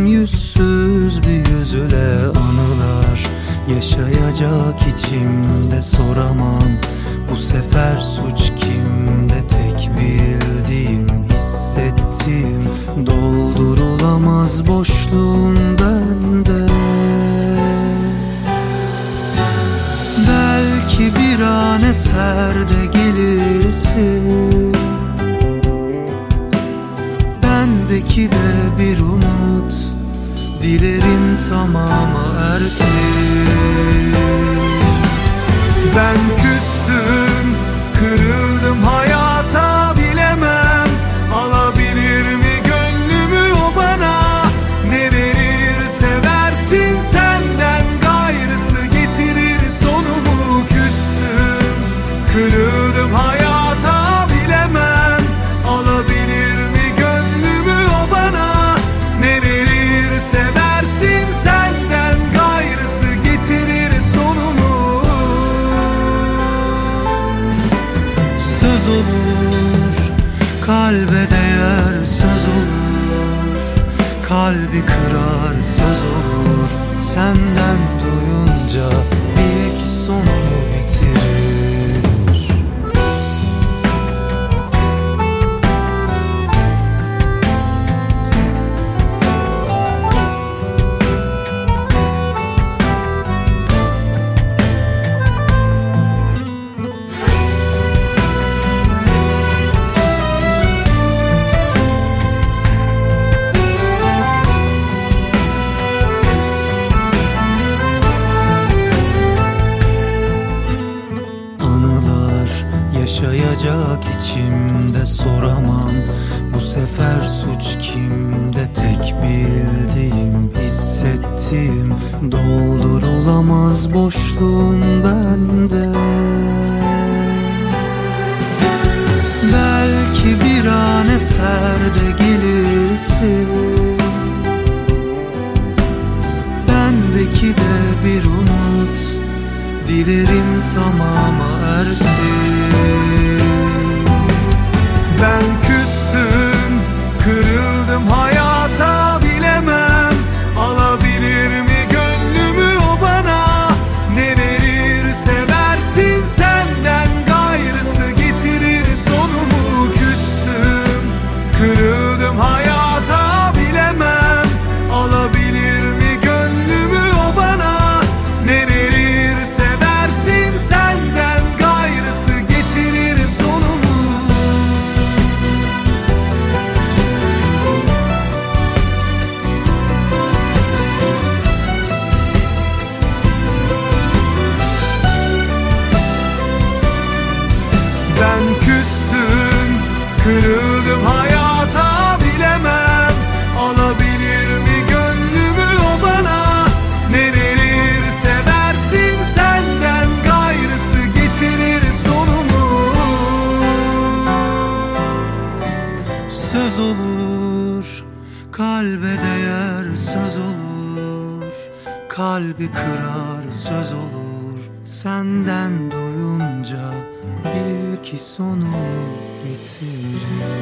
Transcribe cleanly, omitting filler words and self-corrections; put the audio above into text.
yüzsüz bir yüzüle anılar yaşayacak içimde, soramam bu sefer suç kimde. Tek bildiğim, hissettiğim, doldurulamaz boşluğum bende. Belki bir an eser de gelirsin, bendeki de bir umut, dilerim tamama ersin. Ben küstüm, kırıldım hayata, bilemem alabilir mi gönlümü o bana. Ne verirse versin, senden gayrısı getirir sonumu. Küstüm, kırıldım hayata, bilemem alabilir mi gönlümü o bana. Ne verirse versin, senden gayrısı getirir sonumu. Söz olur, kalbe değer söz olur, kalbi kırar söz olur. Senden duyunca bil ki sonumu bitirir. Yaşayacak içimde, soramam bu sefer suç kimde. Tek bildiğim, hissettiğim, doldurulamaz boşluğum bende. Belki bir an eser de gelirsin, bendeki de bir umut, dilerim tamama ersin. Ben küstüm, kırıldım hayata, bilemem alabilir mi gönlümü o bana. Ne verirse versin, senden gayrısı getirir sonumu. Küstüm, kırıldım hayata, bilemem alabilir mi gönlümü o bana. Ne verirse versin, senden gayrısı getirir sonumu. Ben küstüm, kırıldım hayata, bilemem alabilir mi gönlümü o bana. Ne verirse versin, senden gayrısı getirir sonumu. Söz olur, kalbe değer söz olur, kalbi kırar söz olur. Senden duyunca bil ki sonu bitirir.